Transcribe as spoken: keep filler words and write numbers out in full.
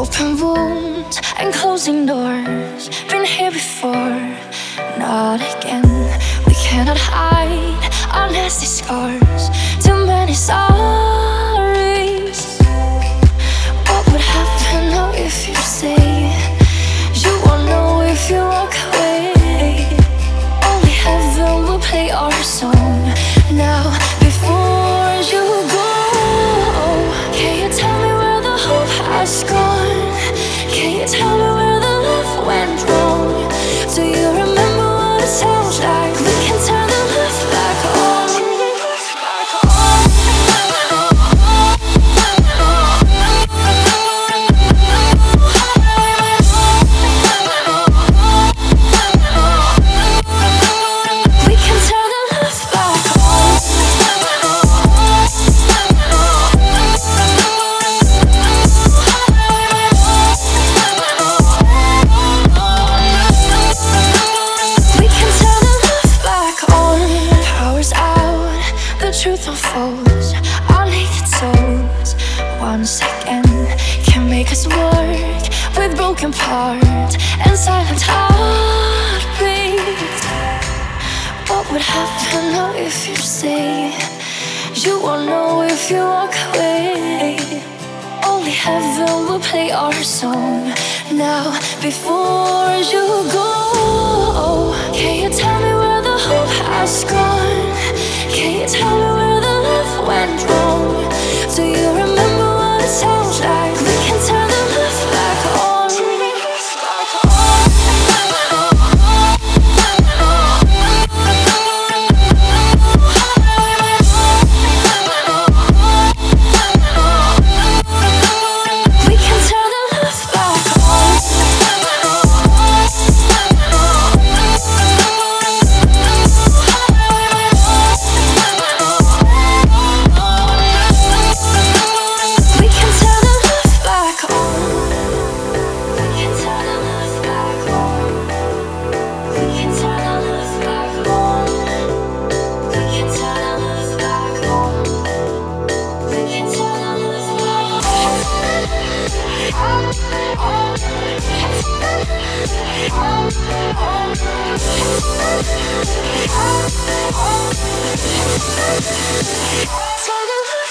Open wounds and closing doors. Been here before, not again. We cannot hide our nasty scars. Too many sorries. What would happen now if you say you won't know if you walk away? Only heaven will play our song now before you go. Can you tell me where the hope has gone? Can you tell me where the love went wrong? Do you remember what it sounds like? We can turn the love back on. We can turn the love back on. We can turn the love back on. Power's out, the truth unfolds. Our naked souls, once again, can make us work with broken parts and silent heartbeats. What would happen now if you say you won't know if you walk away? Only heaven will play our song now before you go. Can you tell me where the hope has gone? Can you tell me where the love went wrong? Do you remember what it sounds like? We can turn the love back on. We can turn the love back on. We can turn the love back on. We can turn the love back on. We can turn the love back on. We can turn the love back on. We can turn the love back on. Turn the love